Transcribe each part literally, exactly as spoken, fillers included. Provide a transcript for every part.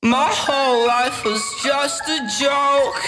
My whole life was just a joke.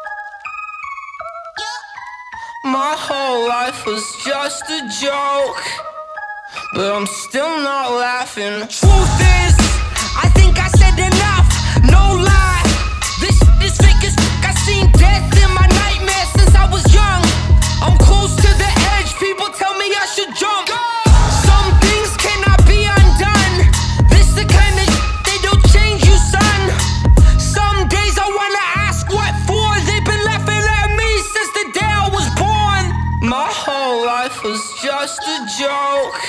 My whole life was just a joke, but I'm still not laughing. Truth is, I think I said enough, no lie. This shit is fake as fuck. I seen death in my nightmares since I was young. I'm close to the edge, people tell me I should jump. Some things cannot be undone. This the kind of shit they don't change you, son. Some days I wanna ask what for. They've been laughing at me since the day I was born. My whole life was just a joke.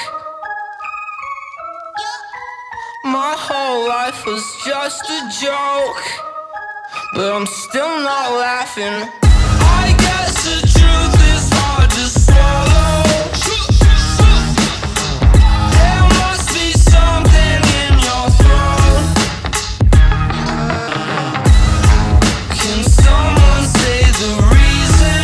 My whole life was just a joke, but I'm still not laughing. I guess the truth is hard to swallow. There must be something in your throat. Can someone say the reason?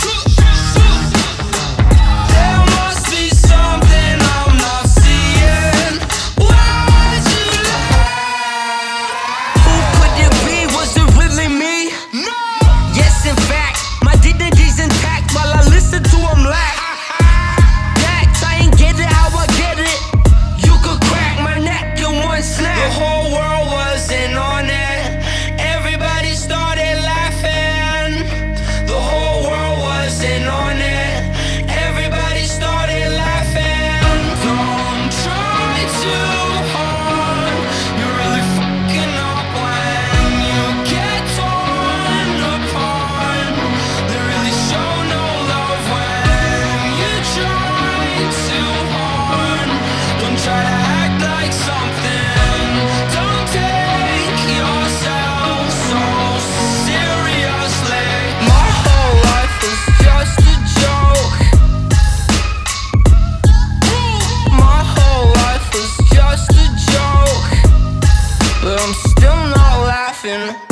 There must be something I'm not seeing. Why'd you lie? Who could it be? Was it really me? No! Yes, in fact, my dignity's intact while I listen to him laugh. Facts, I ain't get it how I get it. You could crack my neck in one snap. The whole world wasn't on it. Everybody started laughing. The whole world wasn't on it. Everybody started laughing. Don't try too hard. You're really fucking up when you get torn apart. They really show no love when you try too hard. Don't try to act like something. Don't take yourself so seriously. My whole life was just a joke. My whole life was just a joke, but I'm still not laughing.